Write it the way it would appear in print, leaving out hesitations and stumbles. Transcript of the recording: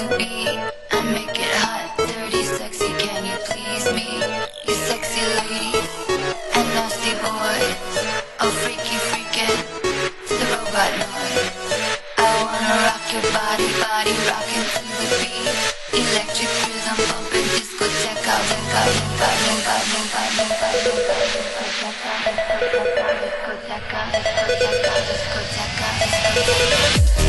to be. I make it hot, dirty, sexy, can you please me? You sexy ladies and nasty boys, oh freaky freaking to the robot noise. I wanna rock your body, body rocking to the beat. Electric rhythm bumping, discoteca, discoteca, discoteca, discoteca, discoteca, discoteca, discoteca, discoteca.